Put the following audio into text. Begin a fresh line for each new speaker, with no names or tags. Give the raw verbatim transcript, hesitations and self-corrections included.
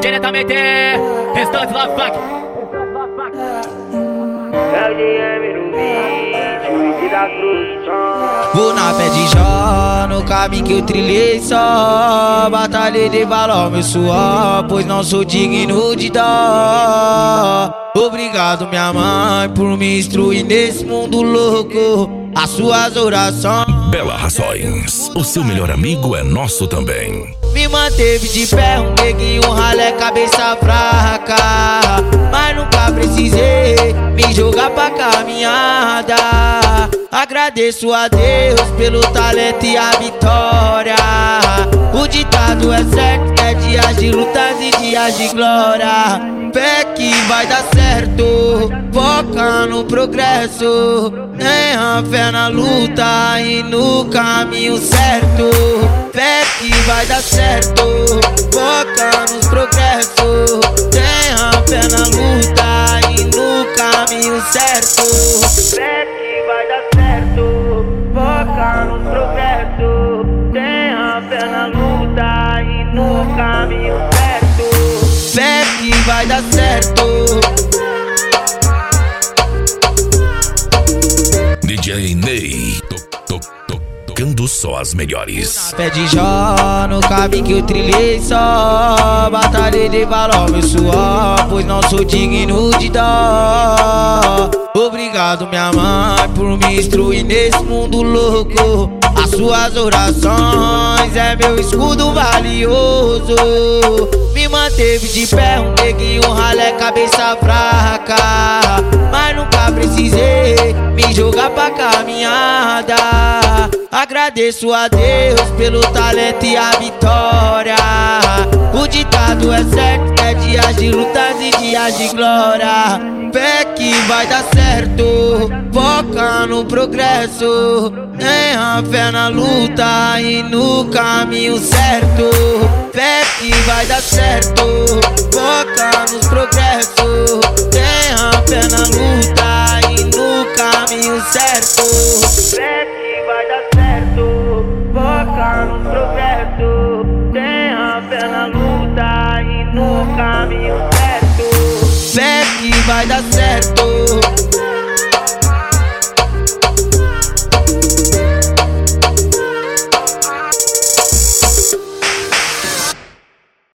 diretamente, restante Love Funk.
É o D M no vídeo e da produção.
Vou na pé de Jó, no caminho que eu trilhei só. Batalhei de valor meu suor, pois não sou digno de dó. Obrigado minha mãe por me instruir nesse mundo louco. As suas orações
Bela Razões, o seu melhor amigo é nosso também.
me manteve de pé, um neguinho, um ralé, cabeça fraca. Mas nunca precisei me jogar pra caminhada. Agradeço a Deus pelo talento e a vitória. O ditado é certo, é dias de lutas e dias de glória. Fé que vai dar certo, foca no progresso. Tenha fé na luta e no caminho certo. Fé que vai dar certo, foca nos progressos. Tenha fé na luta e no caminho certo.
Fé que vai dar certo, foca nos progressos. Tenha fé na luta e no caminho certo.
Fé que vai dar certo.
D J Ney, to, to, to, tocando só as melhores.
Pé de Jó, no caminho que eu trilhei só. Batalhei de valor meu suor, pois não sou digno de dó. Obrigado minha mãe por me instruir nesse mundo louco. As suas orações é meu escudo valioso. Me manteve de pé, um neguinho, um ralé, cabeça fraca. Mas nunca precisei me jogar pra caminhada. Agradeço a Deus pelo talento e a vitória. O ditado é certo, é dias de lutas e dias de glória. Fé que vai dar certo, foca no progresso. Tenha fé na luta e no caminho certo. Fé que vai dar certo, foca nos progressos. Tenha fé na luta e no caminho certo.
Fé que vai dar certo, foca nos progressos. Tenha fé na luta e no caminho certo.
Fé que vai dar certo.